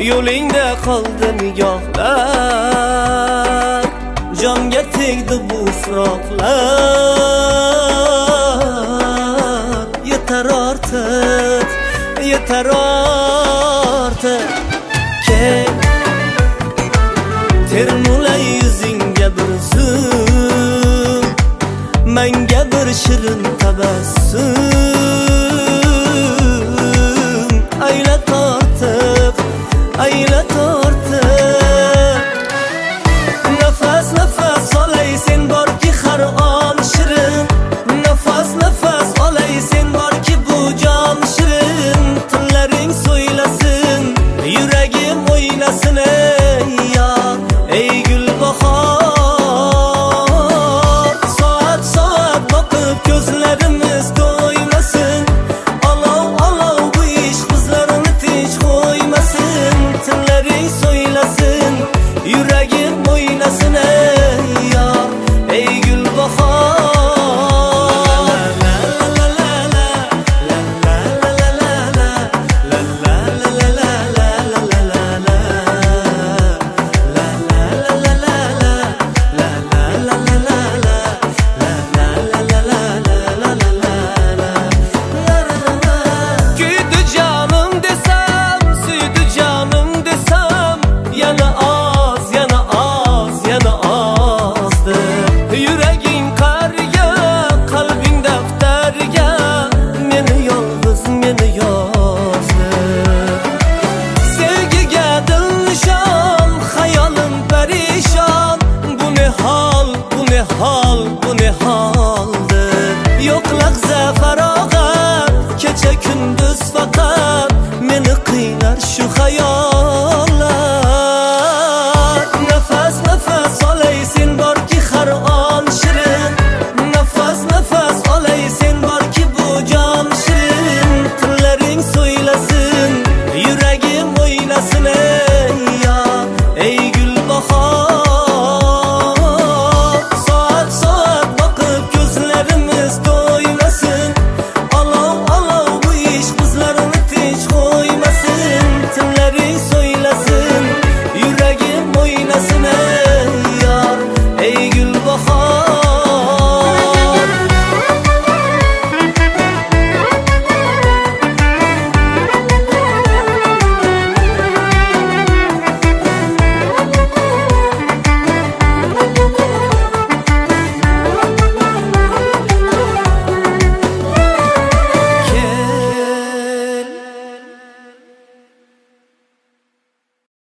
Yo'lingda qoldi nigohlar, jonga tegdi bu firoqlar. Yetar ortiq, yetar ortiq. Kel, termulay yuzingga bir zum, menga bir shirin tabassum. Aylat ortiq, aylat ortiq. Nafas nafas olay sen borki har on shirin. Nafas nafas olay sen borki bu jon shirin. Tillaring so'ylasin, yuragim o'ynasin ey ya, ey gulbahor. Soat soat boqib ko'zlarimiz to'ymasin. Olov olov bu ish bizlarni tinch qo'ymasin. Tillaring so'ylasin, yuragim o'ynasin ey ya, ey gulbahor. Kuydi canım desem, suydi canım desem, yana az, yana az, yana azdır. Yüreğin karga, kalbin defterga, meni yalnız, meni yazdı. Sevgiga dil nishon, hayolim perişan. Bu ne hal, bu ne hal, bu ne haldir? Yo'q lahza farog'at, kecha kunduz faqat meni qiynar shu hayot.